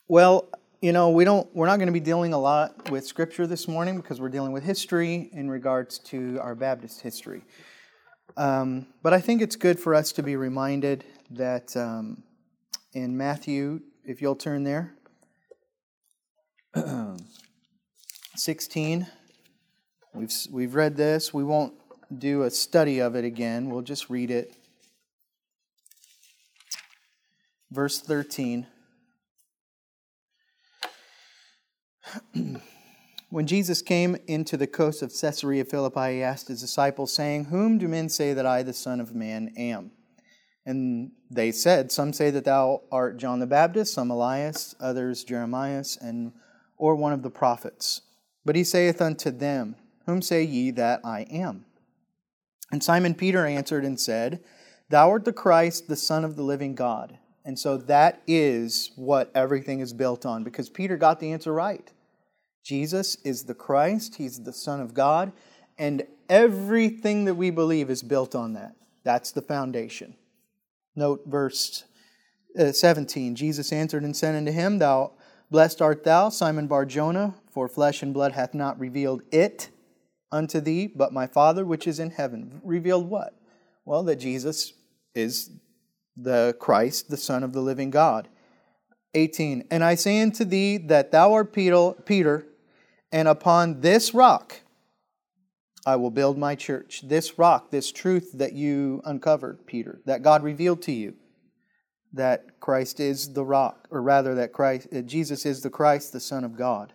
Well, we're not going to be dealing a lot with Scripture this morning because we're dealing with history in regards to our Baptist history. But I think it's good for us to be reminded that in Matthew, if you'll turn there, 16, we've read this. We won't do a study of it again. We'll just read it. Verse 13. When Jesus came into the coast of Caesarea Philippi, he asked his disciples, saying, "Whom do men say that I, the Son of Man, am?" And they said, "Some say that thou art John the Baptist, some Elias, others Jeremiah, or one of the prophets." But he saith unto them, "Whom say ye that I am?" And Simon Peter answered and said, "Thou art the Christ, the Son of the living God." And so that is what everything is built on, because Peter got the answer right. Jesus is the Christ, He's the Son of God, and everything that we believe is built on that. That's the foundation. Note verse 17. Jesus answered and said unto him, "Blessed art thou, Simon Bar-Jonah, for flesh and blood hath not revealed it unto thee, but my Father which is in heaven." Revealed what? Well, that Jesus is the Christ, the Son of the living God. 18. "And I say unto thee that thou art Peter, and upon this rock I will build my church." This rock, this truth that you uncovered, Peter, that God revealed to you, that Christ is the rock, or rather that Jesus is the Christ, the Son of God.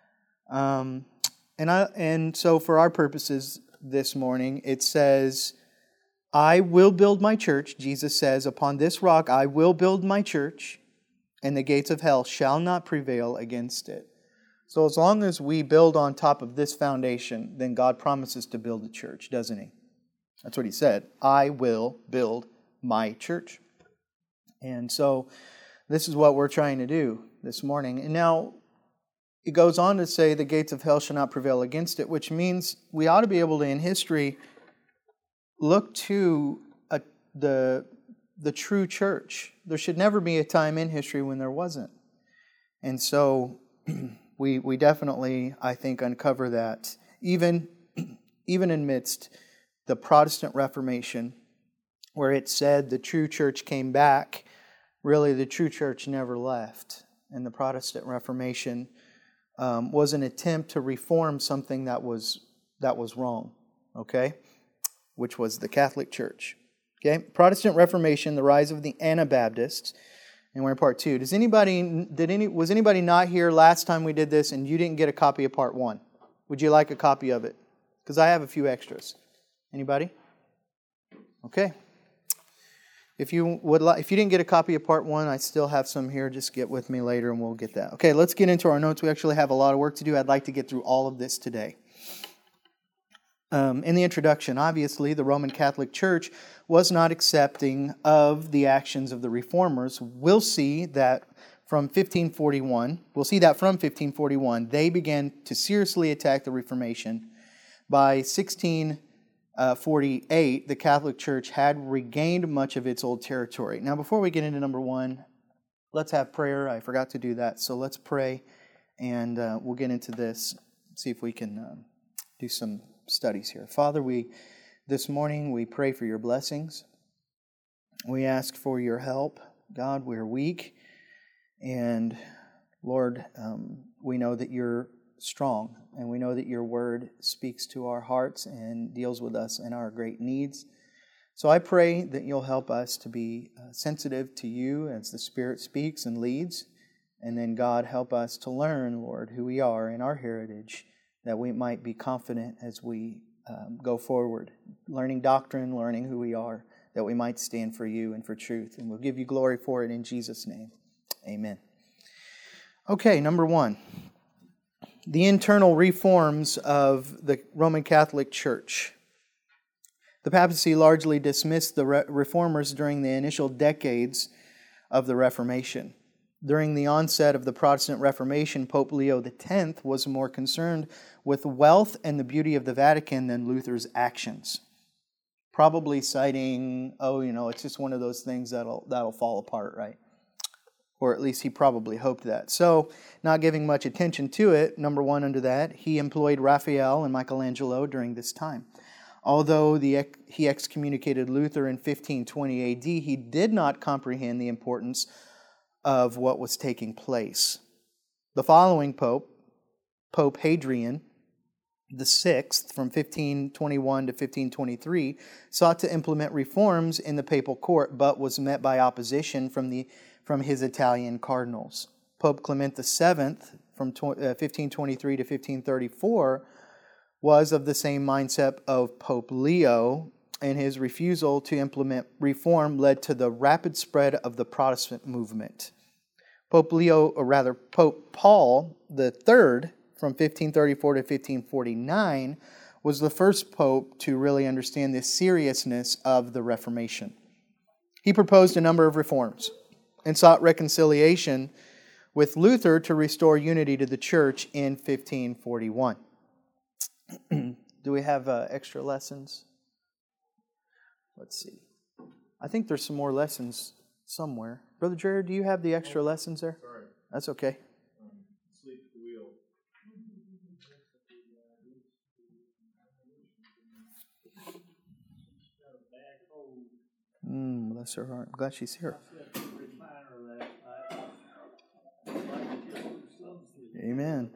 And so for our purposes this morning, it says, "I will build my church." Jesus says, "Upon this rock I will build my church, and the gates of hell shall not prevail against it." So as long as we build on top of this foundation, then God promises to build a church, doesn't He? That's what He said. "I will build my church." And so this is what we're trying to do this morning. And now it goes on to say the gates of hell shall not prevail against it, which means we ought to be able to, in history, look to the true church. There should never be a time in history when there wasn't. And so we definitely, I think, uncover that. Even amidst the Protestant Reformation, where it said the true church came back, really the true church never left. And the Protestant Reformation was an attempt to reform something that was wrong, okay? Which was the Catholic Church. Okay, Protestant Reformation, the rise of the Anabaptists, and we're in part 2. Was anybody not here last time we did this and you didn't get a copy of part 1? Would you like a copy of it? Because I have a few extras. Anybody? Okay. If you didn't get a copy of part 1, I still have some here. Just get with me later and we'll get that. Okay, let's get into our notes. We actually have a lot of work to do. I'd like to get through all of this today. In the introduction, obviously, the Roman Catholic Church was not accepting of the actions of the Reformers. We'll see that from 1541. They began to seriously attack the Reformation. By 1648, the Catholic Church had regained much of its old territory. Now, before we get into number 1, let's have prayer. I forgot to do that, so let's pray, and we'll get into this, see if we can do some studies here. Father, this morning we pray for your blessings. We ask for your help. God, we're weak, and Lord, we know that you're strong, and we know that your word speaks to our hearts and deals with us and our great needs. So I pray that you'll help us to be sensitive to you as the Spirit speaks and leads, and then God, help us to learn, Lord, who we are in our heritage, that we might be confident as we go forward, learning doctrine, learning who we are, that we might stand for you and for truth. And we'll give you glory for it in Jesus' name. Amen. Okay, number 1. The internal reforms of the Roman Catholic Church. The papacy largely dismissed the reformers during the initial decades of the Reformation. During the onset of the Protestant Reformation, Pope Leo X was more concerned with wealth and the beauty of the Vatican than Luther's actions. Probably citing, it's just one of those things that'll fall apart, right? or at least he probably hoped that. So, not giving much attention to it, number one under that, he employed Raphael and Michelangelo during this time. Although he excommunicated Luther in 1520 AD, he did not comprehend the importance of what was taking place. The following pope, Pope Hadrian VI, from 1521 to 1523, sought to implement reforms in the papal court, but was met by opposition from his Italian cardinals. Pope Clement VII, from 1523 to 1534, was of the same mindset of Pope Leo, and his refusal to implement reform led to the rapid spread of the Protestant movement. Pope Paul III, from 1534 to 1549, was the first pope to really understand the seriousness of the Reformation. He proposed a number of reforms and sought reconciliation with Luther to restore unity to the church in 1541. Do we have extra lessons? Let's see. I think there's some more lessons somewhere. Brother Jared, do you have the extra lessons there? Sorry. That's okay. Sleep at the wheel. Bless her heart. I'm glad she's here. Amen.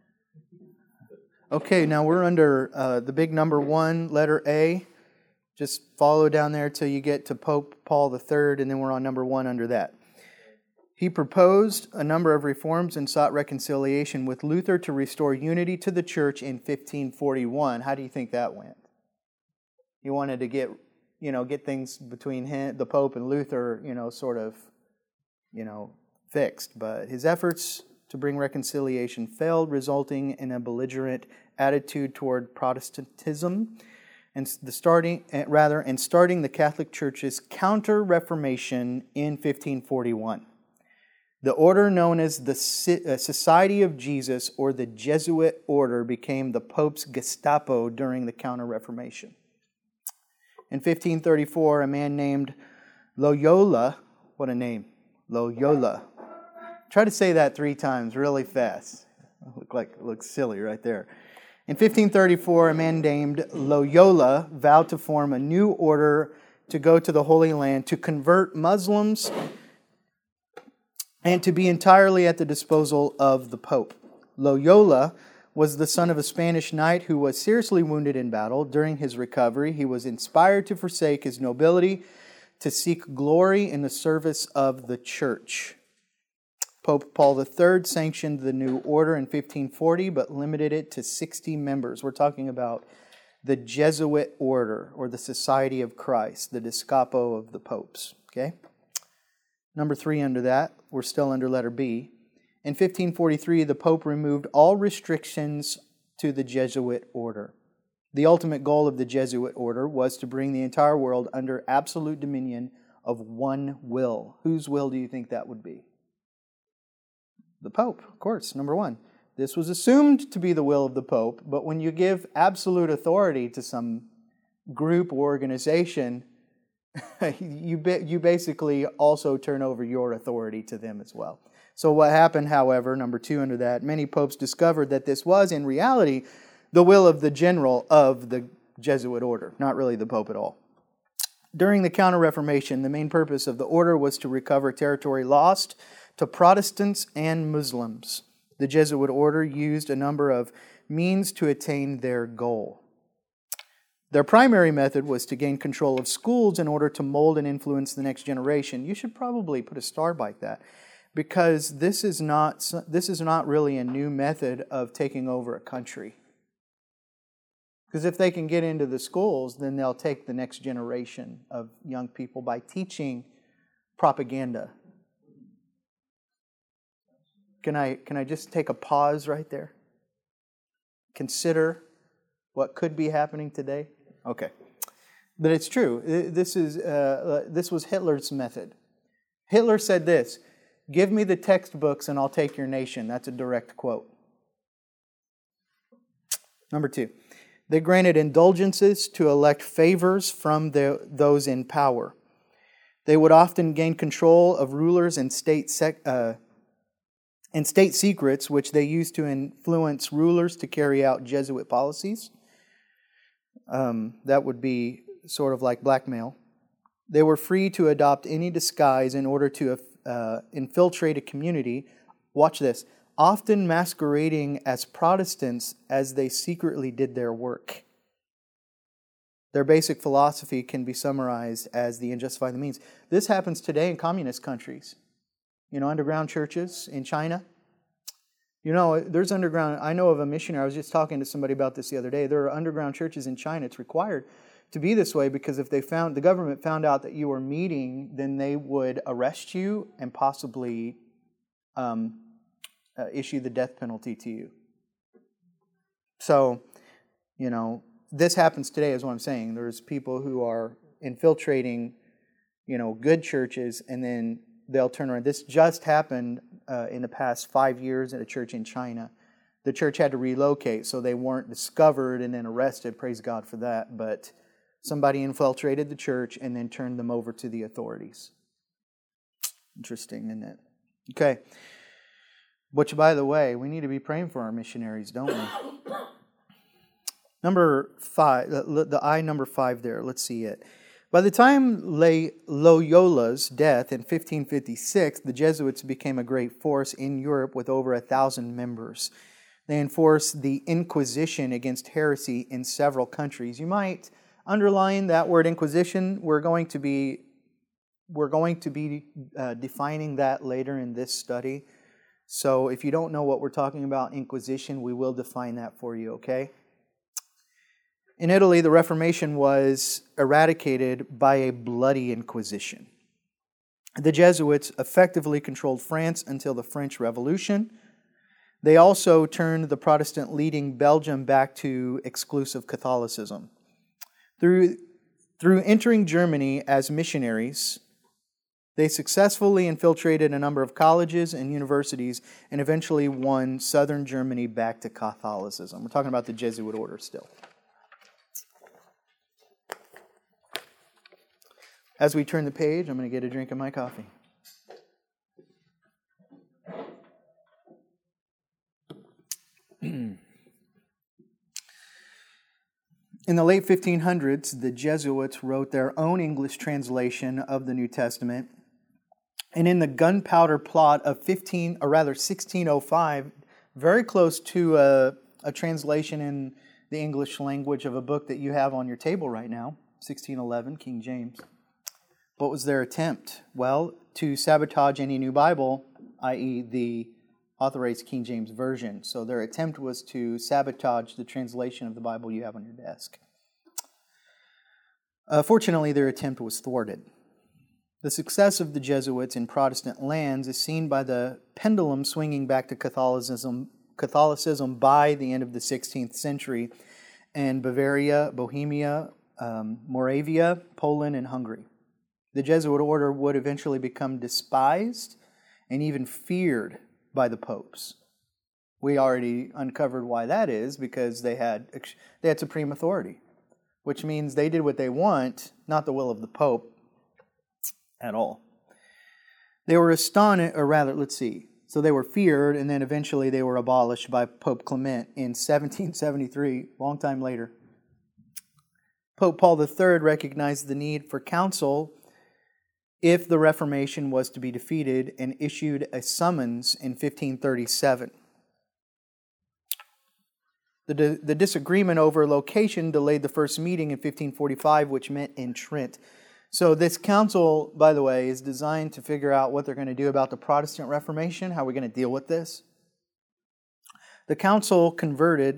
Okay, now we're under the big number 1, letter A. Just follow down there till you get to Pope Paul III, and then we're on number 1 under that. He proposed a number of reforms and sought reconciliation with Luther to restore unity to the church in 1541. How do you think that went? He wanted to get things between the Pope and Luther, fixed. But his efforts to bring reconciliation failed, resulting in a belligerent attitude toward Protestantism and starting the Catholic Church's Counter-Reformation in 1541. The order known as the Society of Jesus, or the Jesuit order, became the Pope's Gestapo during the Counter-Reformation. In 1534, a man named Loyola, what a name, Loyola. Try to say that 3 times really fast. Looks silly right there. In 1534, a man named Loyola vowed to form a new order to go to the Holy Land, to convert Muslims, and to be entirely at the disposal of the Pope. Loyola was the son of a Spanish knight who was seriously wounded in battle. During his recovery, he was inspired to forsake his nobility, to seek glory in the service of the church. Pope Paul III sanctioned the new order in 1540, but limited it to 60 members. We're talking about the Jesuit order, or the Society of Christ, the Discapo of the popes. Okay? Number 3 under that, we're still under letter B. In 1543, the Pope removed all restrictions to the Jesuit order. The ultimate goal of the Jesuit order was to bring the entire world under absolute dominion of one will. Whose will do you think that would be? The Pope, of course, number 1. This was assumed to be the will of the Pope, but when you give absolute authority to some group or organization, you basically also turn over your authority to them as well. So what happened, however, number 2 under that, many popes discovered that this was in reality the will of the general of the Jesuit order, not really the Pope at all. During the Counter-Reformation, the main purpose of the order was to recover territory lost to Protestants and Muslims. The Jesuit order used a number of means to attain their goal. Their primary method was to gain control of schools in order to mold and influence the next generation. You should probably put a star by that, because this is not really a new method of taking over a country. Because if they can get into the schools, then they'll take the next generation of young people by teaching propaganda. Can I just take a pause right there? Consider what could be happening today? Okay. But it's true. This was Hitler's method. Hitler said this, "Give me the textbooks and I'll take your nation." That's a direct quote. Number 2, they granted indulgences to elect favors from those in power. They would often gain control of rulers and state secrets, which they used to influence rulers to carry out Jesuit policies. That would be sort of like blackmail. They were free to adopt any disguise in order to infiltrate a community. Watch this. Often masquerading as Protestants as they secretly did their work. Their basic philosophy can be summarized as the end justify the means. This happens today in communist countries. Underground churches in China. There's underground. I know of a missionary. I was just talking to somebody about this the other day. There are underground churches in China. It's required to be this way because if the government found out that you were meeting, then they would arrest you and possibly issue the death penalty to you. So, this happens today is what I'm saying. There's people who are infiltrating, good churches, and then they'll turn around. This just happened in the past 5 years at a church in China. The church had to relocate, so they weren't discovered and then arrested. Praise God for that. But somebody infiltrated the church and then turned them over to the authorities. Interesting, isn't it? Okay. Which, by the way, we need to be praying for our missionaries, don't we? Number 5, the I number 5 there, let's see it. By the time Loyola's death in 1556, the Jesuits became a great force in Europe with over 1,000 members. They enforced the Inquisition against heresy in several countries. You might underline that word Inquisition. We're going to be defining that later in this study. So if you don't know what we're talking about, Inquisition, we will define that for you, okay? In Italy, the Reformation was eradicated by a bloody inquisition. The Jesuits effectively controlled France until the French Revolution. They also turned the Protestant-leading Belgium back to exclusive Catholicism. Through entering Germany as missionaries, they successfully infiltrated a number of colleges and universities and eventually won southern Germany back to Catholicism. We're talking about the Jesuit order still. As we turn the page, I'm going to get a drink of my coffee. In the late 1500s, the Jesuits wrote their own English translation of the New Testament. And in the Gunpowder Plot of 1605, very close to a translation in the English language of a book that you have on your table right now, 1611, King James. What was their attempt? Well, to sabotage any new Bible, i.e. the Authorized King James Version. So their attempt was to sabotage the translation of the Bible you have on your desk. Fortunately, their attempt was thwarted. The success of the Jesuits in Protestant lands is seen by the pendulum swinging back to Catholicism by the end of the 16th century in Bavaria, Bohemia, Moravia, Poland, and Hungary. The Jesuit order would eventually become despised and even feared by the popes. We already uncovered why that is, because they had supreme authority, which means they did what they want, not the will of the Pope at all. They were astonished, or rather, so they were feared, and then eventually they were abolished by Pope Clement in 1773, long time later. Pope Paul III recognized the need for counsel if the Reformation was to be defeated and issued a summons in 1537. The disagreement over location delayed the first meeting in 1545, which met in Trent. So this council, by the way, is designed to figure out what they're going to do about the Protestant Reformation, how we're going to deal with this. The council convened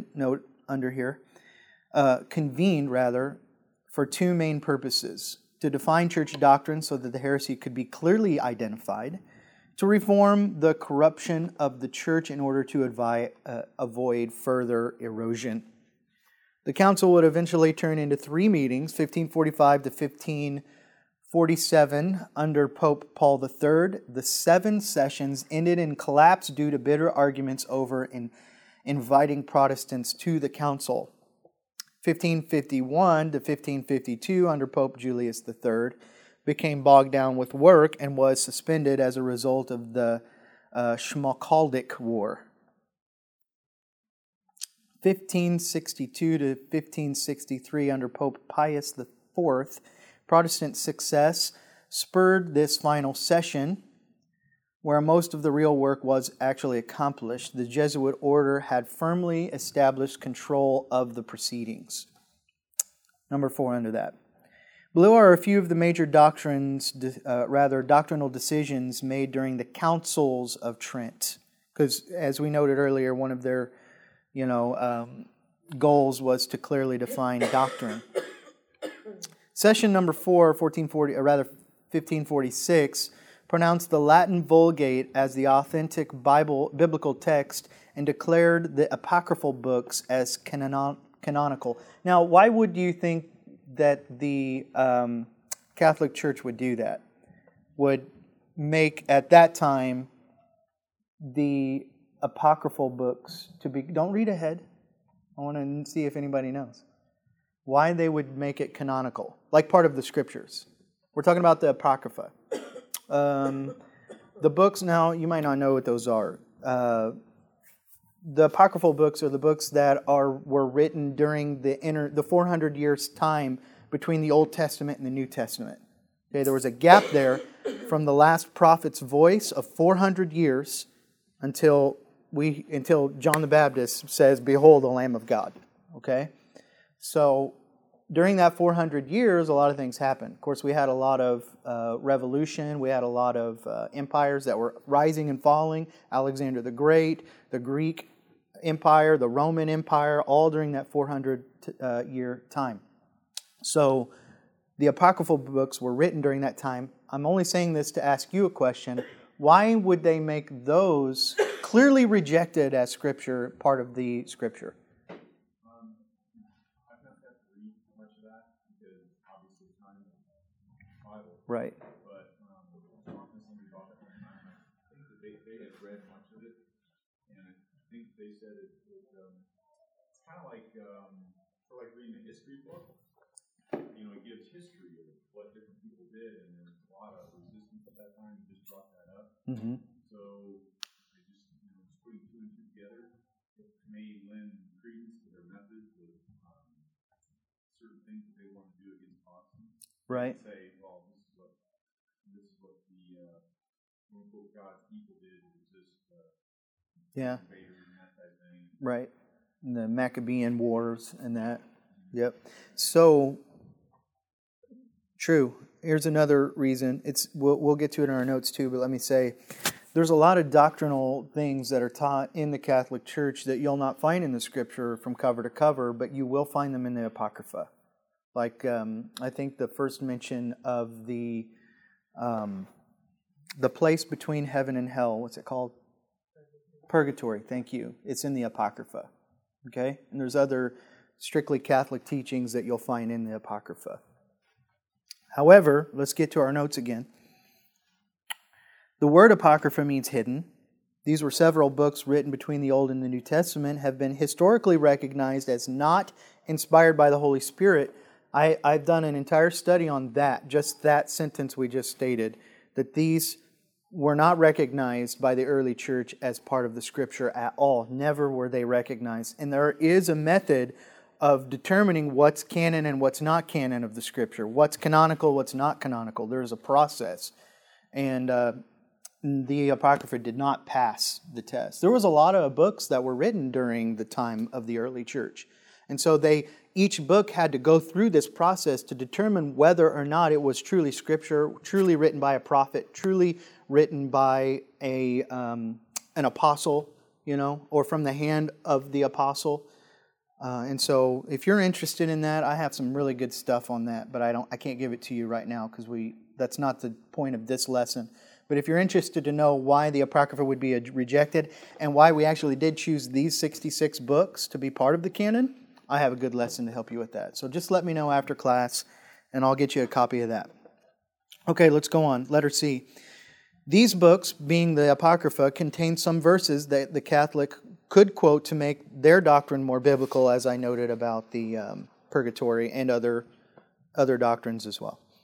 for two main purposes: to define church doctrine so that the heresy could be clearly identified, to reform the corruption of the church in order to avoid further erosion. The council would eventually turn into three meetings, 1545 to 1547, under Pope Paul III. The 7 sessions ended in collapse due to bitter arguments over inviting Protestants to the council. 1551 to 1552 under Pope Julius III. became bogged down with work and was suspended as a result of the Schmalkaldic War. 1562 to 1563, under Pope Pius IV, Protestant success spurred this final session, where most of the real work was actually accomplished. The Jesuit order had firmly established control of the proceedings. Number 4 under that. Below are a few of the major doctrinal decisions made during the Councils of Trent. Because, as we noted earlier, one of their goals was to clearly define doctrine. Session number 4, 1546, pronounced the Latin Vulgate as the authentic biblical text and declared the apocryphal books as canonical. Now, why would you think that the Catholic Church would do that? Would make, at that time, the apocryphal books to be... Don't read ahead. I want to see if anybody knows. Why they would make it canonical, like part of the Scriptures. We're talking about the Apocrypha. The books, now, you might not know what those are. The apocryphal books are the books that were written during the 400 years time between the Old Testament and the New Testament. Okay, there was a gap there from the last prophet's voice of 400 years until John the Baptist says, "Behold, the Lamb of God." Okay, so during that 400 years, a lot of things happened. Of course, we had a lot of revolution. We had a lot of empires that were rising and falling. Alexander the Great, the Greek Empire, the Roman Empire, all during that 400-year time. So the apocryphal books were written during that time. I'm only saying this to ask you a question. Why would they make those clearly rejected as Scripture part of the Scripture? I've not got to read much of that because obviously it's not in the Bible. Right. But talking to somebody about that one time, I think that they had read much of it, and I think they said it's kind of like reading a history book. It gives history of what different people did, and there's a lot of resistance at that time. You just brought that up. Mm-hmm. So I just putting two and two together, it may lend credence to their methods of certain things that they want to do against Protestants. Right. Say, well, this is what the quote-unquote God's people did to resist invaders and that type of thing. Right. And the Maccabean Wars and that. Yep. So, true. Here's another reason. We'll get to it in our notes too, but let me say, there's a lot of doctrinal things that are taught in the Catholic Church that you'll not find in the Scripture from cover to cover, but you will find them in the Apocrypha. Like, I think the first mention of the place between heaven and hell, what's it called? Purgatory, thank you. It's in the Apocrypha. Okay? And there's other strictly Catholic teachings that you'll find in the Apocrypha. However, let's get to our notes again. The word Apocrypha means hidden. These were several books written between the Old and the New Testament, have been historically recognized as not inspired by the Holy Spirit. I've done an entire study on that, just that sentence we just stated, that these were not recognized by the early church as part of the Scripture at all. Never were they recognized. And there is a method of determining what's canon and what's not canon of the Scripture. What's canonical, what's not canonical. There's a process. And the Apocrypha did not pass the test. There was a lot of books that were written during the time of the early church. And so each book had to go through this process to determine whether or not it was truly Scripture, truly written by a prophet, truly written by an apostle, or from the hand of the apostle. And so if you're interested in that, I have some really good stuff on that, but I can't give it to you right now because that's not the point of this lesson. But if you're interested to know why the Apocrypha would be rejected and why we actually did choose these 66 books to be part of the canon, I have a good lesson to help you with that. So just let me know after class, and I'll get you a copy of that. Okay, let's go on. Letter C. These books, being the Apocrypha, contain some verses that the Catholic could quote to make their doctrine more biblical, as I noted about the purgatory and other doctrines as well.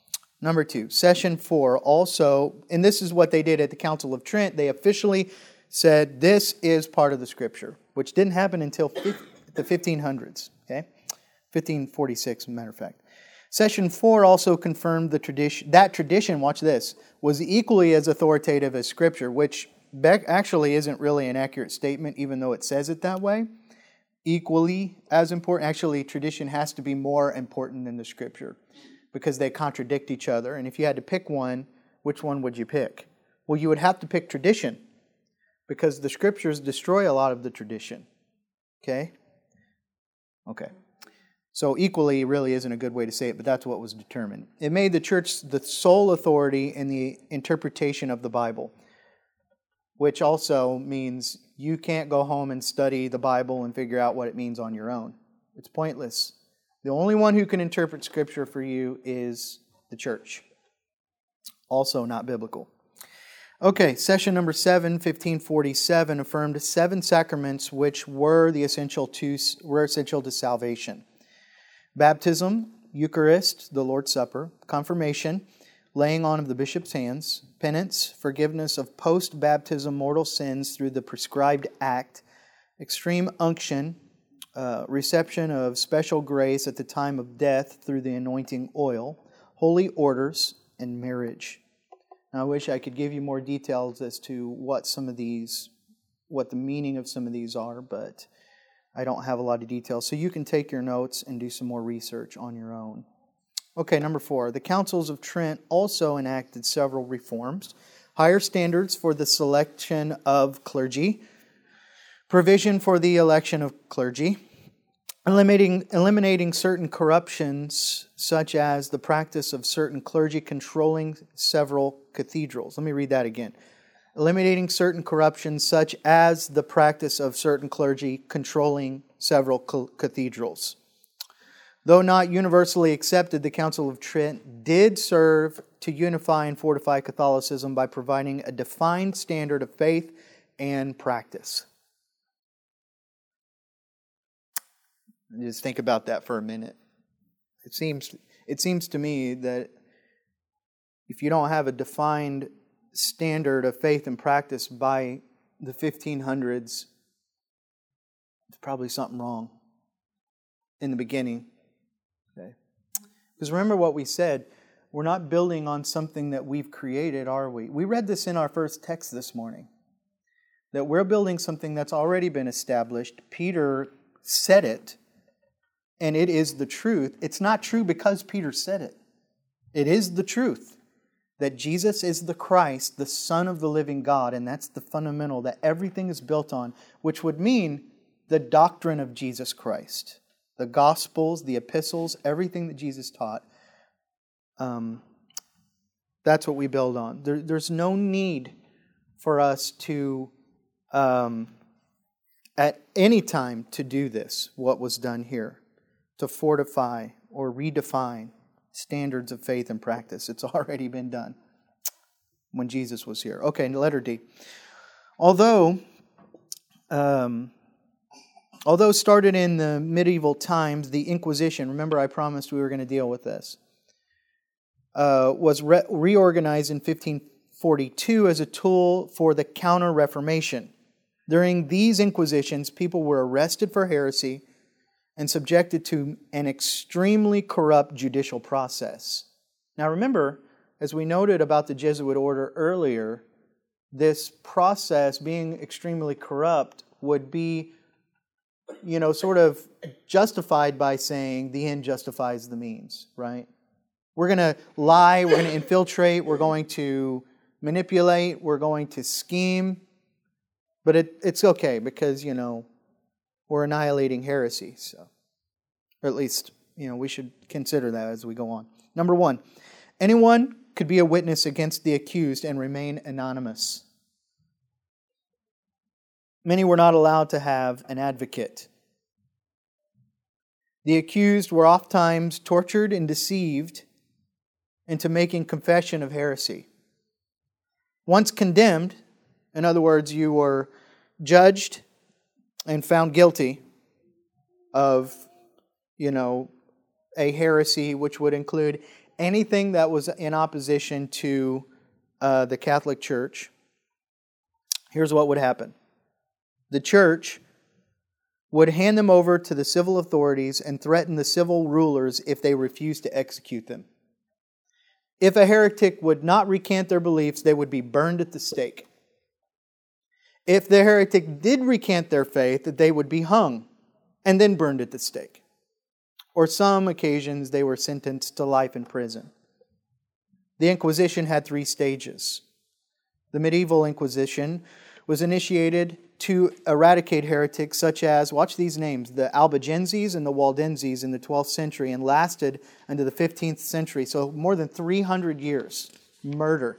Number 2, Session 4 also, and this is what they did at the Council of Trent, they officially said this is part of the Scripture, which didn't happen until the 1500s, okay? 1546, as a matter of fact. Session 4 also confirmed the tradition. That tradition, watch this, was equally as authoritative as Scripture, which actually isn't really an accurate statement, even though it says it that way. Equally as important. Actually, tradition has to be more important than the Scripture because they contradict each other. And if you had to pick one, which one would you pick? Well, you would have to pick tradition because the Scriptures destroy a lot of the tradition. Okay? Okay. So equally really isn't a good way to say it, but that's what was determined. It made the church the sole authority in the interpretation of the Bible, which also means you can't go home and study the Bible and figure out what it means on your own. It's pointless. The only one who can interpret Scripture for you is the church. Also not biblical. Okay, session number 7, 1547, affirmed 7 sacraments which were essential to salvation. Baptism, Eucharist, the Lord's Supper, confirmation, laying on of the bishop's hands, penance, forgiveness of post-baptism mortal sins through the prescribed act, extreme unction, reception of special grace at the time of death through the anointing oil, holy orders, and marriage. Now, I wish I could give you more details as to what the meaning of some of these are, but I don't have a lot of details. So you can take your notes and do some more research on your own. Okay, number 4. The Councils of Trent also enacted several reforms. Higher standards for the selection of clergy, provision for the election of clergy, eliminating certain corruptions such as the practice of certain clergy controlling several cathedrals. Let me read that again. Eliminating certain corruptions such as the practice of certain clergy controlling several cathedrals. Though not universally accepted, the Council of Trent did serve to unify and fortify Catholicism by providing a defined standard of faith and practice. Just think about that for a minute. It seems to me that if you don't have a defined standard of faith and practice by the 1500s, there's probably something wrong in the beginning. Okay. Because remember what we said, we're not building on something that we've created, are we? We read this in our first text this morning, that we're building something that's already been established. Peter said it, and it is the truth. It's not true because Peter said it. It is the truth that Jesus is the Christ, the Son of the living God, and that's the fundamental that everything is built on, which would mean the doctrine of Jesus Christ. The Gospels, the epistles, everything that Jesus taught, that's what we build on. There's no need for us to, at any time, to do this, what was done here, to fortify or redefine standards of faith and practice. It's already been done when Jesus was here. Okay, letter D. Although started in the medieval times, the Inquisition, remember I promised we were going to deal with this, was reorganized in 1542 as a tool for the Counter-Reformation. During these Inquisitions, people were arrested for heresy and subjected to an extremely corrupt judicial process. Now remember, as we noted about the Jesuit order earlier, this process being extremely corrupt would be, sort of justified by saying the end justifies the means, right? We're going to lie, we're going to infiltrate, we're going to manipulate, we're going to scheme, but it's okay because, we're annihilating heresy. So, or at least, we should consider that as we go on. Number 1, anyone could be a witness against the accused and remain anonymous. Many were not allowed to have an advocate. The accused were oftentimes tortured and deceived into making confession of heresy. Once condemned, in other words, you were judged and found guilty of, a heresy which would include anything that was in opposition to the Catholic Church, here's what would happen. The church would hand them over to the civil authorities and threaten the civil rulers if they refused to execute them. If a heretic would not recant their beliefs, they would be burned at the stake. If the heretic did recant their faith, they would be hung and then burned at the stake. Or some occasions they were sentenced to life in prison. The Inquisition had 3 stages. The medieval Inquisition was initiated to eradicate heretics such as, watch these names, the Albigenses and the Waldenses in the 12th century, and lasted into the 15th century. So more than 300 years. Murder.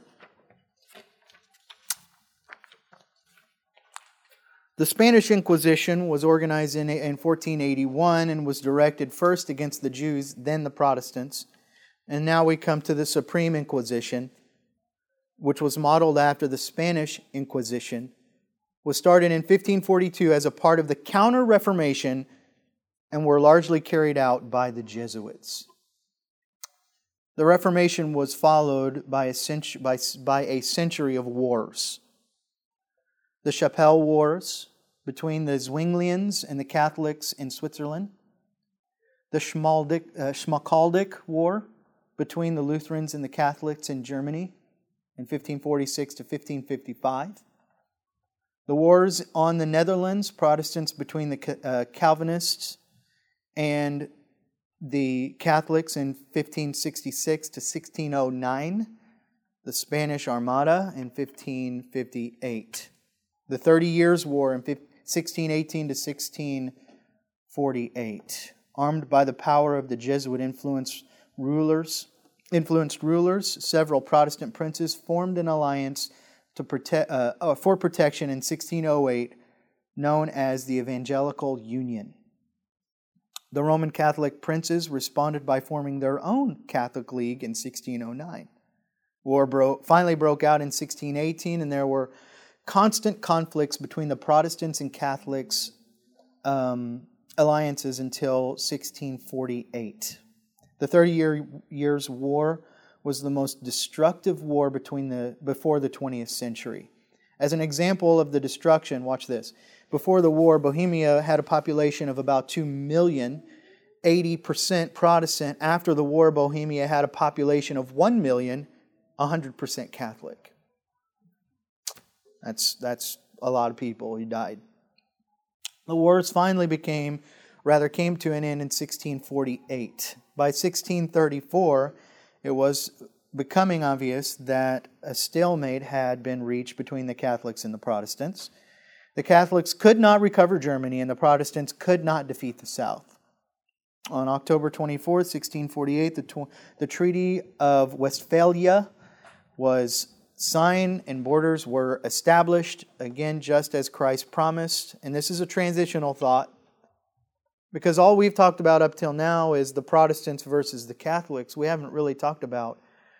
The Spanish Inquisition was organized in 1481 and was directed first against the Jews, then the Protestants. And now we come to the Supreme Inquisition, which was modeled after the Spanish Inquisition, was started in 1542 as a part of the Counter-Reformation and were largely carried out by the Jesuits. The Reformation was followed by a century of wars. The Chapelle Wars between the Zwinglians and the Catholics in Switzerland. The Schmalkaldic War between the Lutherans and the Catholics in Germany in 1546 to 1555. The wars on the Netherlands, Protestants between the Calvinists and the Catholics in 1566 to 1609. The Spanish Armada in 1558. The 30 Years' War in 1618 to 1648. Armed by the power of the Jesuit-influenced rulers, several Protestant princes formed an alliance for protection in 1608, known as the Evangelical Union. The Roman Catholic princes responded by forming their own Catholic League in 1609. War finally broke out in 1618, and there were constant conflicts between the Protestants and Catholics alliances until 1648. The 30 Years' War was the most destructive war before the 20th century. As an example of the destruction, watch this. Before the war, Bohemia had a population of about 2 million, 80% Protestant. After the war, Bohemia had a population of 1 million, 100% Catholic. That's a lot of people who died. The wars finally came to an end in 1648. By 1634, it was becoming obvious that a stalemate had been reached between the Catholics and the Protestants. The Catholics could not recover Germany, and the Protestants could not defeat the South. On October 24, 1648, the Treaty of Westphalia was signed and borders were established, again, just as Christ promised. And this is a transitional thought, because all we've talked about up till now is the Protestants versus the Catholics. We haven't really talked about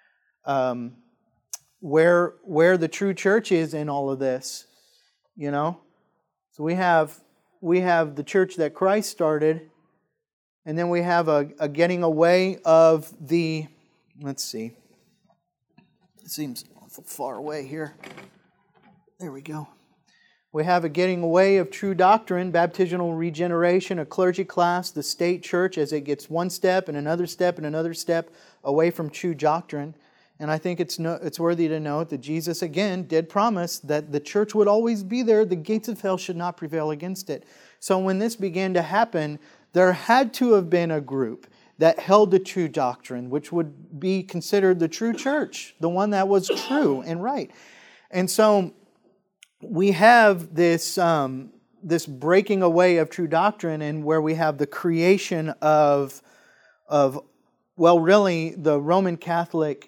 where the true church is in all of this, you know. So we have the church that Christ started, and then we have a getting away of the. Let's see. It seems awful far away here. There we go. We have a getting away of true doctrine, baptismal regeneration, a clergy class, the state church as it gets one step and another step and another step away from true doctrine. And I think it's worthy to note that Jesus, again, did promise that the church would always be there. The gates of hell should not prevail against it. So when this began to happen, there had to have been a group that held the true doctrine, which would be considered the true church, the one that was true and right. And so we have this breaking away of true doctrine, and where we have the creation of really the Roman Catholic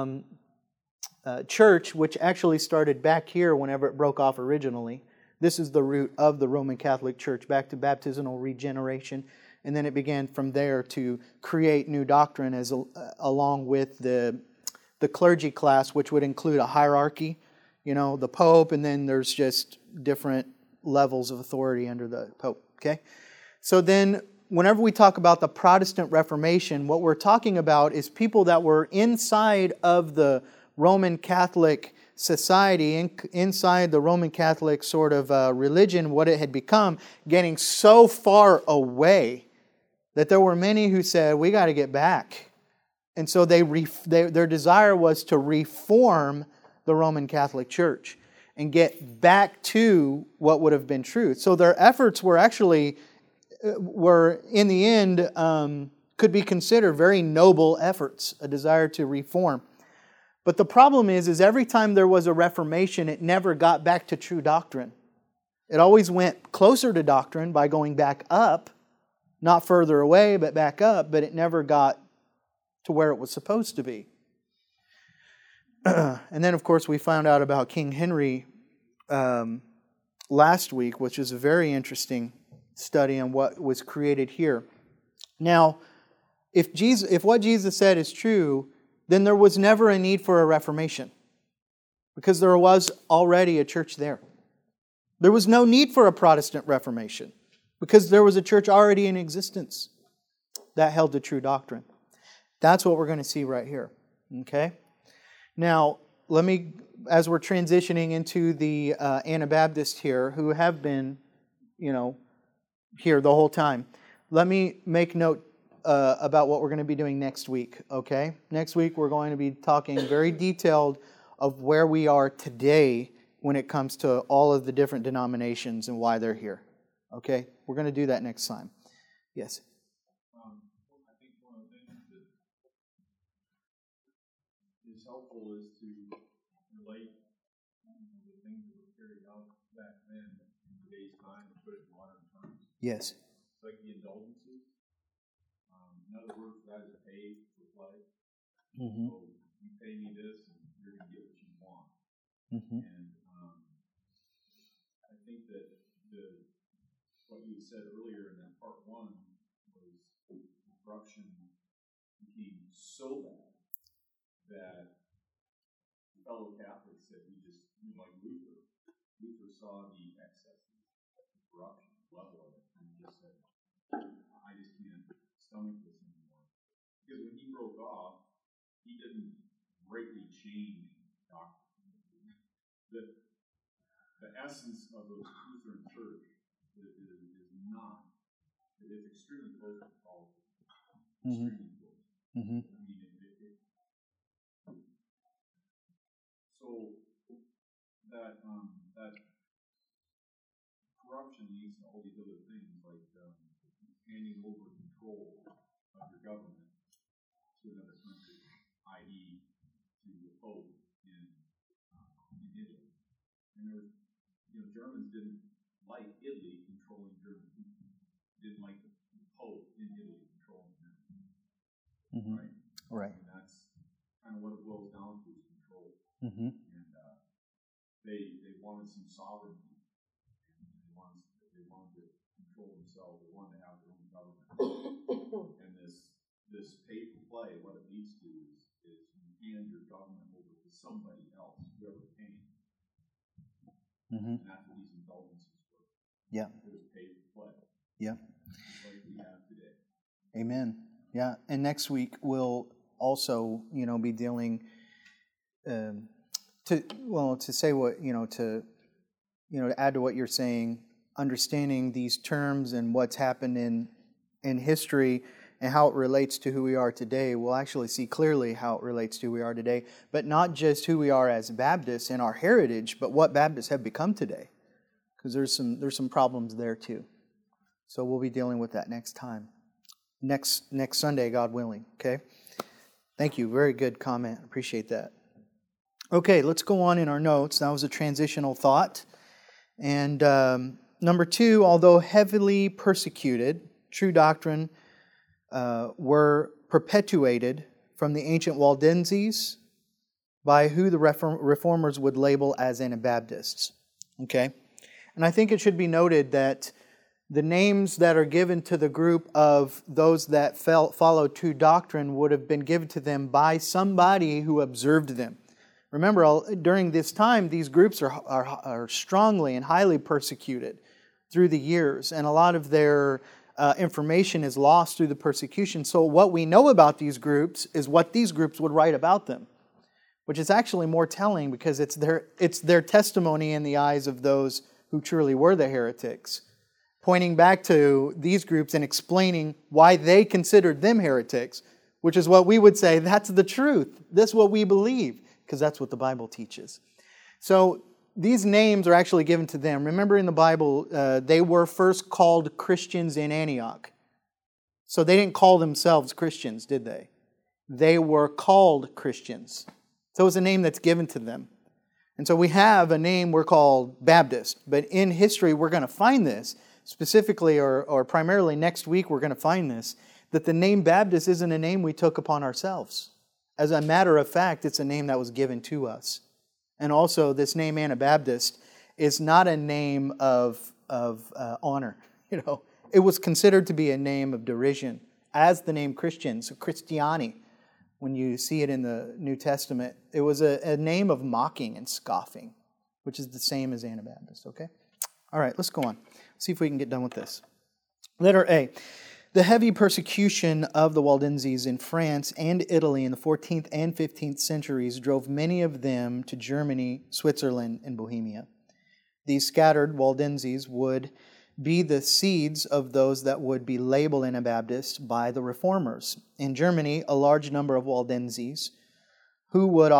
Church, which actually started back here whenever it broke off originally. This is the root of the Roman Catholic Church, back to baptismal regeneration. And then it began from there to create new doctrine along with the clergy class, which would include a hierarchy, you know, the Pope, and then there's just different levels of authority under the Pope, okay? So then whenever we talk about the Protestant Reformation, what we're talking about is people that were inside of the Roman Catholic society, inside the Roman Catholic sort of religion, what it had become, getting so far away that there were many who said, we got to get back. And so their desire was to reform the Roman Catholic Church and get back to what would have been truth. So their efforts were actually, in the end, could be considered very noble efforts, a desire to reform. But the problem is every time there was a reformation, it never got back to true doctrine. It always went closer to doctrine by going back up, not further away, but back up, but it never got to where it was supposed to be. And then, of course, we found out about King Henry last week, which is a very interesting study on what was created here. Now, if what Jesus said is true, then there was never a need for a reformation, because there was already a church there. There was no need for a Protestant Reformation, because there was a church already in existence that held the true doctrine. That's what we're going to see right here. Okay? Now, as we're transitioning into the Anabaptists here, who have been, here the whole time, let me make note about what we're going to be doing next week, okay? Next week we're going to be talking very detailed of where we are today when it comes to all of the different denominations and why they're here, okay? We're going to do that next time. Yes? I think one of the things that is helpful is to relate the things that were carried out back then in today's time and put it in modern terms. Yes. Like the indulgences. Another word for that is pay for play. Mm-hmm. So you pay me this, and you're going to get what you want. Mm-hmm. And I think that what you said earlier in that part one was corruption became so bad that fellow Catholics said like Luther saw the excesses, the corruption level of it, and he just said, I just can't stomach this anymore. Because when he broke off, he didn't greatly change doctrine. The essence of the Lutheran Church is not. It is extremely close to Catholicism. Extremely close. Mm-hmm. I mean, so that corruption leads to all these other things like handing over control of your government to another country, i.e., to the Pope in Italy. And Germans didn't like Italy controlling German people. Didn't like the Pope in Italy controlling them. Mm-hmm. Right? Right. And that's kind of what it boils down to, is control. Mm-hmm. And they wanted some sovereignty. They wanted to control themselves. They wanted to have their own government. And this pay for play, what it leads to is you hand your government over to somebody else, whoever's paying. Mm-hmm. And that's what these indulgences were. Yeah. It was pay for play. Yeah. Like we have today. Amen. Yeah. And next week we'll also, be dealing to add to what you're saying, understanding these terms and what's happened in history and how it relates to who we are today. We'll actually see clearly how it relates to who we are today, but not just who we are as Baptists and our heritage, but what Baptists have become today, because there's some problems there too. So we'll be dealing with that next time, next Sunday, God willing. Okay. Thank you. Very good comment. Appreciate that. Okay, let's go on in our notes. That was a transitional thought. And number 2, although heavily persecuted, true doctrine were perpetuated from the ancient Waldenses by who the Reformers would label as Anabaptists. Okay? And I think it should be noted that the names that are given to the group of those that followed true doctrine would have been given to them by somebody who observed them. Remember, during this time, these groups are strongly and highly persecuted through the years, and a lot of their information is lost through the persecution. So what we know about these groups is what these groups would write about them, which is actually more telling because it's their testimony in the eyes of those who truly were the heretics, pointing back to these groups and explaining why they considered them heretics, which is what we would say, that's the truth. That's what we believe, because that's what the Bible teaches. So these names are actually given to them. Remember in the Bible, they were first called Christians in Antioch. So they didn't call themselves Christians, did they? They were called Christians. So it's a name that's given to them. And so we have a name we're called Baptist. But in history, we're going to find this, specifically or primarily next week, we're going to find this, that the name Baptist isn't a name we took upon ourselves. As a matter of fact, it's a name that was given to us. And also, this name Anabaptist is not a name of honor. It was considered to be a name of derision, as the name Christians, Christiani. When you see it in the New Testament, it was a name of mocking and scoffing, which is the same as Anabaptist. Okay, all right, let's go on. See if we can get done with this. Letter A. The heavy persecution of the Waldenses in France and Italy in the 14th and 15th centuries drove many of them to Germany, Switzerland, and Bohemia. These scattered Waldenses would be the seeds of those that would be labeled Anabaptist by the Reformers. In Germany, a large number of Waldenses, who were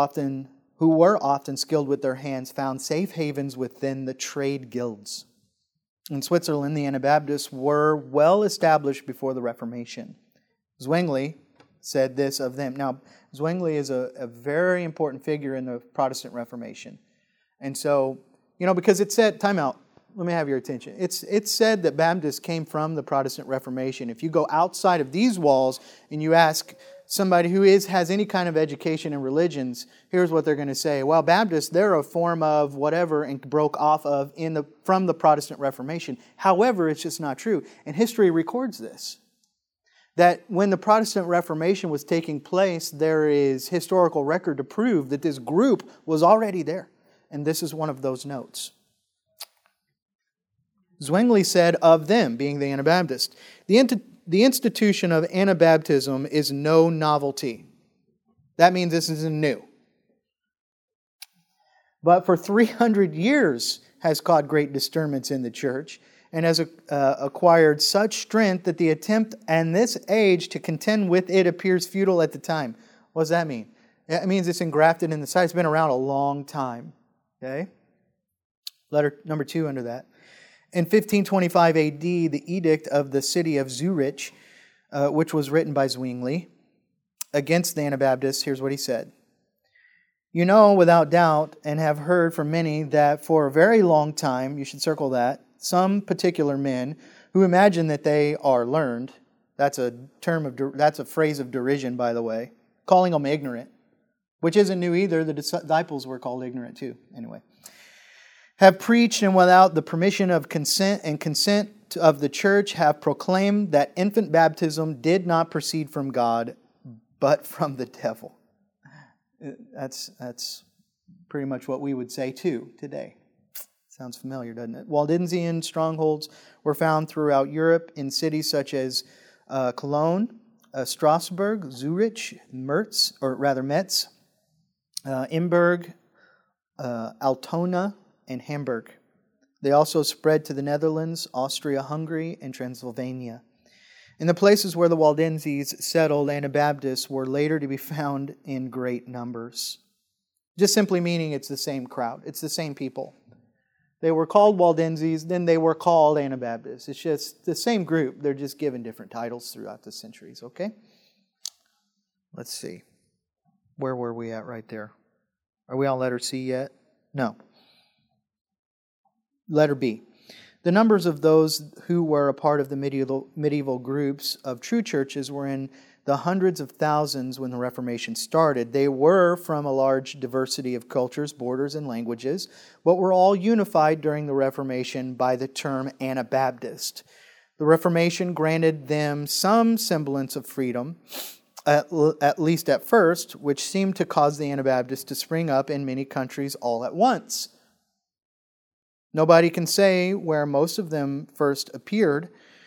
often skilled with their hands, found safe havens within the trade guilds. In Switzerland, the Anabaptists were well established before the Reformation. Zwingli said this of them. Now, Zwingli is a very important figure in the Protestant Reformation. And so, because it said, time out, let me have your attention. It's said that Baptists came from the Protestant Reformation. If you go outside of these walls and you ask somebody who has any kind of education in religions, here's what they're going to say. Well, Baptists, they're a form of whatever and broke off of from the Protestant Reformation. However, it's just not true. And history records this. That when the Protestant Reformation was taking place, there is historical record to prove that this group was already there. And this is one of those notes. Zwingli said of them, being the Anabaptists, the institution of Anabaptism is no novelty. That means this isn't new. But for 300 years has caused great disturbance in the church and has acquired such strength that the attempt in this age to contend with it appears futile at the time. What does that mean? It means it's engrafted in the side. It's been around a long time. Okay? Letter number 2 under that. In 1525 AD, the edict of the city of Zurich, which was written by Zwingli, against the Anabaptists, here's what he said. You know without doubt and have heard from many that for a very long time, you should circle that, some particular men who imagine that they are learned, that's a phrase of derision, by the way, calling them ignorant, which isn't new either. The disciples were called ignorant too, anyway. Have preached and without the permission of consent of the church have proclaimed that infant baptism did not proceed from God, but from the devil. That's pretty much what we would say too today. Sounds familiar, doesn't it? Waldensian strongholds were found throughout Europe in cities such as Cologne, Strasbourg, Zurich, Metz, Imberg, Altona, and Hamburg. They also spread to the Netherlands, Austria-Hungary, and Transylvania. In the places where the Waldenses settled, Anabaptists were later to be found in great numbers. Just simply meaning it's the same crowd. It's the same people. They were called Waldenses, then they were called Anabaptists. It's just the same group. They're just given different titles throughout the centuries, okay? Let's see. Where were we at right there? Are we on letter C yet? No. Letter B. The numbers of those who were a part of the medieval groups of true churches were in the hundreds of thousands when the Reformation started. They were from a large diversity of cultures, borders, and languages, but were all unified during the Reformation by the term Anabaptist. The Reformation granted them some semblance of freedom, at least at first, which seemed to cause the Anabaptists to spring up in many countries all at once. Nobody can say where most of them first appeared,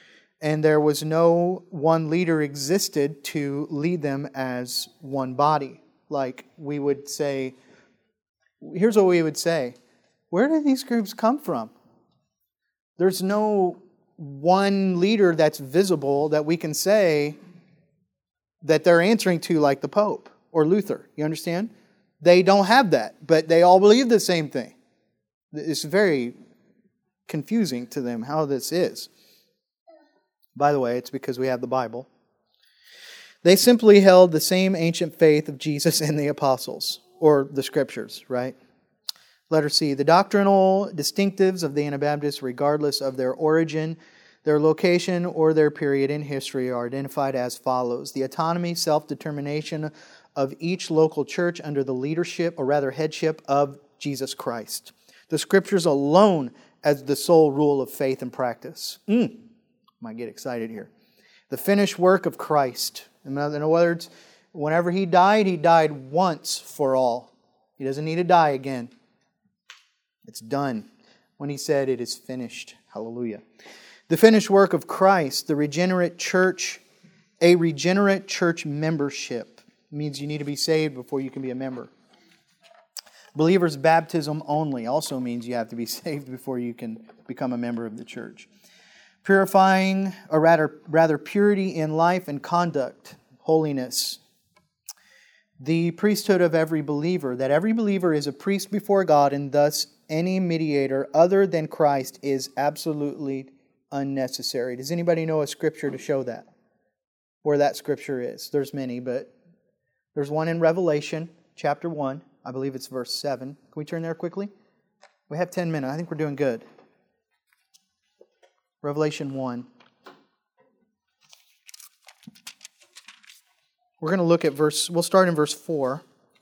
and there was no one leader existed to lead them as one body. Like we would say, here's what we would say: where do these groups come from? There's no one leader that's visible that we can say that they're answering to, like the Pope or Luther. You understand? They don't have that, but they all believe the same thing. It's very confusing to them how this is. By the way, it's because we have the Bible. They simply held the same ancient faith of Jesus and the apostles, or the Scriptures, right? Letter C, the doctrinal distinctives of the Anabaptists, regardless of their origin, their location, or their period in history, are identified as follows. The autonomy, self-determination of each local church under the leadership, or rather headship, of Jesus Christ. The Scriptures alone as the sole rule of faith and practice. Might get excited here. The finished work of Christ. In other words, whenever He died once for all. He doesn't need to die again. It's done. When He said it is finished. Hallelujah. The finished work of Christ, the regenerate church, a regenerate church membership. Means you need to be saved before you can be a member. Believer's baptism only also means you have to be saved before you can become a member of the church. Purifying, or rather purity in life and conduct, holiness. The priesthood of every believer, that every believer is a priest before God, and thus any mediator other than Christ is absolutely unnecessary. Does anybody know a scripture to show that? Where that scripture is? There's many, but there's one in Revelation, chapter 1. I believe it's verse 7. Can we turn there quickly? We have 10 minutes. I think we're doing good. Revelation 1. We're going to look at we'll start in verse 4.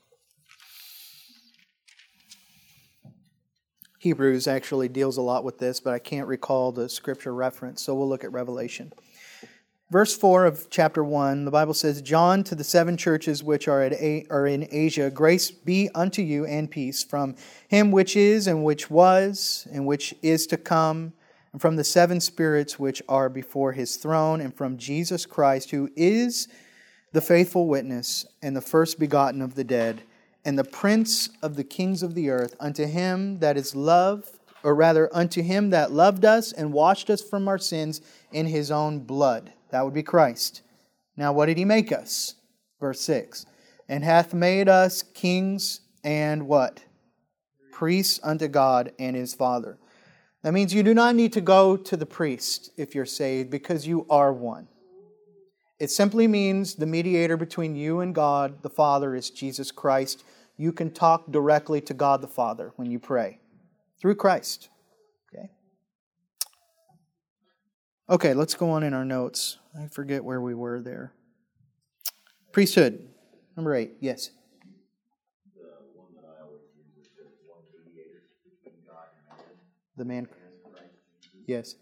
Hebrews actually deals a lot with this, but I can't recall the scripture reference, so we'll look at Revelation. Verse 4 of chapter 1, the Bible says, John, to the 7 churches which are in Asia, grace be unto you and peace from Him which is, and which was, and which is to come, and from the 7 spirits which are before His throne, and from Jesus Christ, who is the faithful witness, and the first begotten of the dead, and the prince of the kings of the earth, unto Him that is love, or rather unto Him that loved us and washed us from our sins in His own blood. That would be Christ. Now what did He make us? Verse 6. And hath made us kings and what? Priests unto God and His Father. That means you do not need to go to the priest if you're saved, because you are one. It simply means the mediator between you and God the Father is Jesus Christ. You can talk directly to God the Father when you pray. Through Christ. Okay, let's go on in our notes. I forget where we were there. Priesthood. Number 8. Yes. The one that I always use is there's one mediator between God and man. The man. Yes.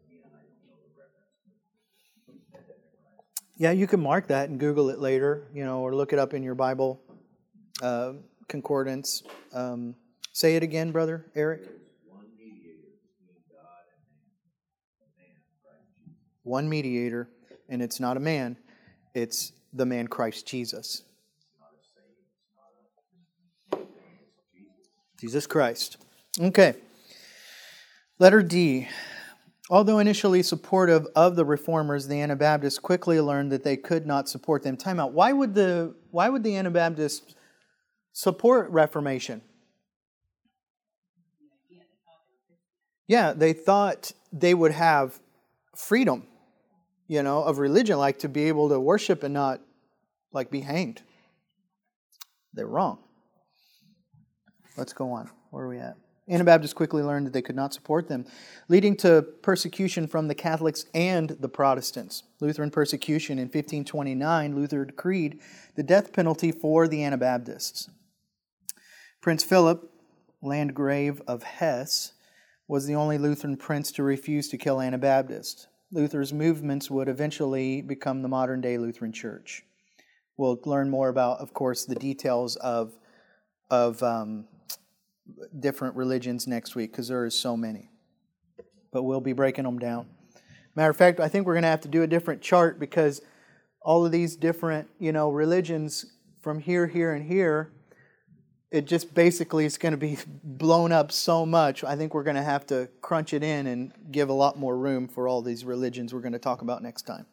Yeah, you can mark that and Google it later, or look it up in your Bible concordance. Say it again, Brother Eric. One mediator between God and man, Christ Jesus. One mediator, and it's not a man, it's the man Christ Jesus. Jesus Christ. Okay. Letter D. Although initially supportive of the Reformers, the Anabaptists quickly learned that they could not support them. Time out. Why would the Anabaptists support Reformation? Yeah, they thought they would have freedom, of religion, like to be able to worship and not be hanged. They're wrong. Let's go on. Where are we at? Anabaptists quickly learned that they could not support them, leading to persecution from the Catholics and the Protestants. Lutheran persecution in 1529, Luther decreed the death penalty for the Anabaptists. Prince Philip, Landgrave of Hesse, was the only Lutheran prince to refuse to kill Anabaptists. Luther's movements would eventually become the modern-day Lutheran Church. We'll learn more about, of course, the details of different religions next week, because there is so many. But we'll be breaking them down. Matter of fact, I think we're going to have to do a different chart because all of these different, religions from here, here, and here, it just basically is going to be blown up so much. I think we're going to have to crunch it in and give a lot more room for all these religions we're going to talk about next time.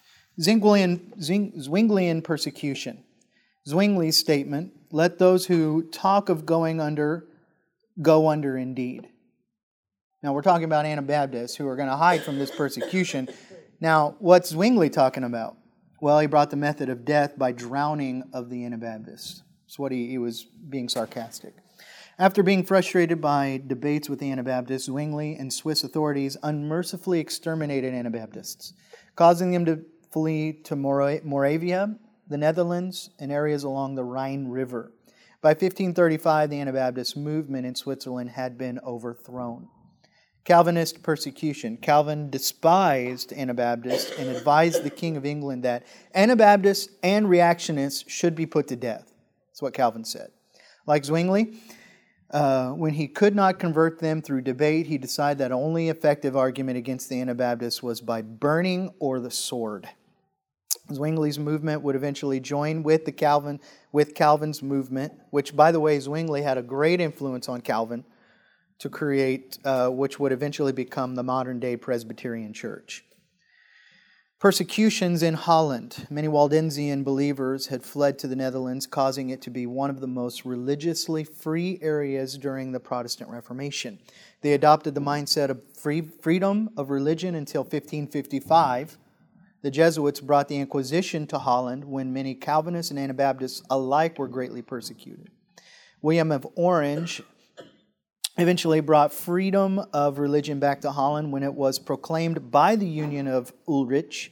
Zwinglian persecution. Zwingli's statement, let those who talk of going under, go under indeed. Now, we're talking about Anabaptists who are going to hide from this persecution. Now, what's Zwingli talking about? Well, he brought the method of death by drowning of the Anabaptists. That's what he was being sarcastic. After being frustrated by debates with the Anabaptists, Zwingli and Swiss authorities unmercifully exterminated Anabaptists, causing them to flee to Moravia, the Netherlands, and areas along the Rhine River. By 1535, the Anabaptist movement in Switzerland had been overthrown. Calvinist persecution. Calvin despised Anabaptists and advised the King of England that Anabaptists and reactionists should be put to death. That's what Calvin said. Like Zwingli, when he could not convert them through debate, he decided that only effective argument against the Anabaptists was by burning or the sword. Zwingli's movement would eventually join with Calvin's movement, which, by the way, Zwingli had a great influence on Calvin to create, which would eventually become the modern-day Presbyterian Church. Persecutions in Holland. Many Waldensian believers had fled to the Netherlands, causing it to be one of the most religiously free areas during the Protestant Reformation. They adopted the mindset of freedom of religion until 1555. The Jesuits brought the Inquisition to Holland when many Calvinists and Anabaptists alike were greatly persecuted. William of Orange eventually brought freedom of religion back to Holland when it was proclaimed by the Union of Utrecht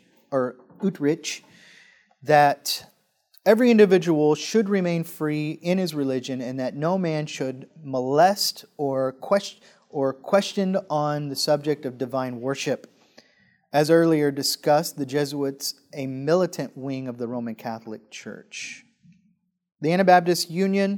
that every individual should remain free in his religion and that no man should molest or questioned on the subject of divine worship. As earlier discussed, the Jesuits, a militant wing of the Roman Catholic Church. The Anabaptist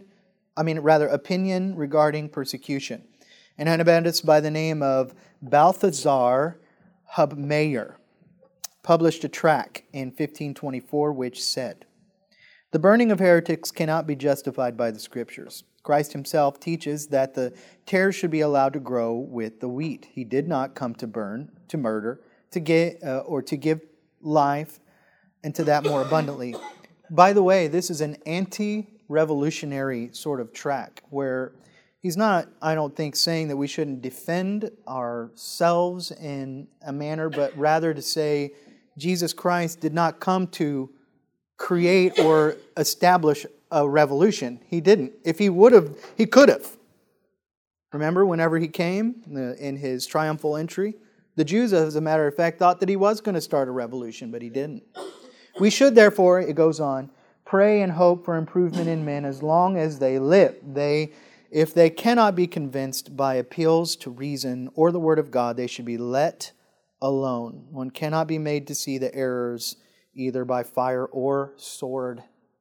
opinion regarding persecution. An Anabaptist by the name of Balthasar Hubmaier published a tract in 1524 which said, "The burning of heretics cannot be justified by the Scriptures. Christ himself teaches that the tares should be allowed to grow with the wheat. He did not come to burn, to murder, to give life, and to that more abundantly." By the way, this is an anti-revolutionary sort of tract where he's not, I don't think, saying that we shouldn't defend ourselves in a manner, but rather to say Jesus Christ did not come to create or establish a revolution. He didn't. If he would have, he could have. Remember, whenever he came in his triumphal entry, the Jews, as a matter of fact, thought that he was going to start a revolution, but he didn't. We should, therefore, it goes on, pray and hope for improvement in men as long as they live. If they cannot be convinced by appeals to reason or the Word of God, they should be let alone. One cannot be made to see the errors either by fire or sword.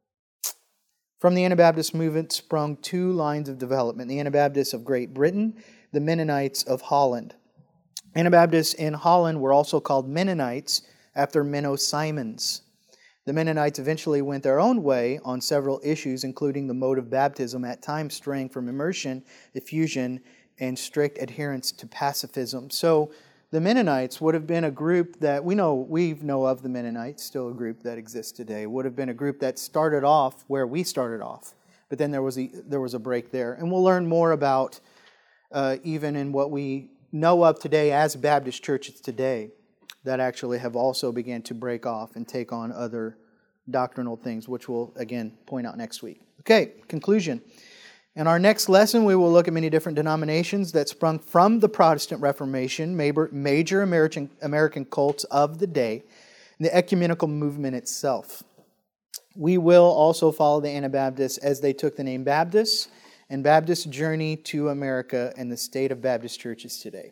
From the Anabaptist movement sprung two lines of development: the Anabaptists of Great Britain, the Mennonites of Holland. Anabaptists in Holland were also called Mennonites after Menno Simons. The Mennonites eventually went their own way on several issues, including the mode of baptism, at times straying from immersion, effusion, and strict adherence to pacifism. So the Mennonites would have been a group that we know of the Mennonites, still a group that exists today, would have been a group that started off where we started off. But then there was a break there. And we'll learn more about, even in what we know of today as Baptist churches today, that actually have also began to break off and take on other doctrinal things, which we'll, again, point out next week. Okay, conclusion. In our next lesson, we will look at many different denominations that sprung from the Protestant Reformation, major American cults of the day, and the ecumenical movement itself. We will also follow the Anabaptists as they took the name Baptists and Baptist journey to America and the state of Baptist churches today.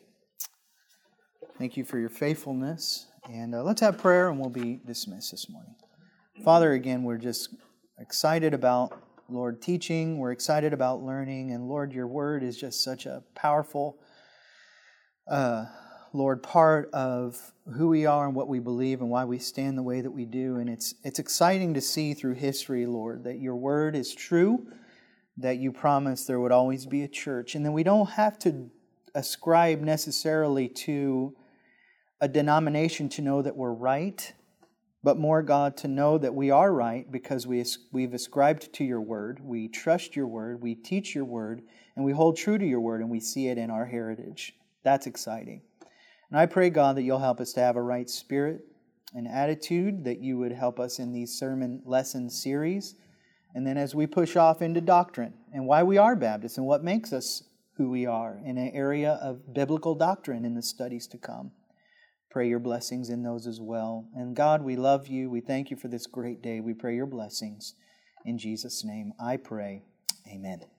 Thank you for your faithfulness. And let's have prayer and we'll be dismissed this morning. Father, again, we're just excited about, Lord, teaching. We're excited about learning. And Lord, your word is just such a powerful, Lord, part of who we are and what we believe and why we stand the way that we do. And it's exciting to see through history, Lord, that your word is true, that you promised there would always be a church. And then we don't have to ascribe necessarily to a denomination to know that we're right, but more, God, to know that we are right because we've ascribed to your word, we trust your word, we teach your word, and we hold true to your word, and we see it in our heritage. That's exciting. And I pray, God, that you'll help us to have a right spirit and attitude, that you would help us in these sermon lesson series. And then as we push off into doctrine and why we are Baptists and what makes us who we are in an area of biblical doctrine in the studies to come. Pray your blessings in those as well. And God, we love you. We thank you for this great day. We pray your blessings. In Jesus' name I pray. Amen.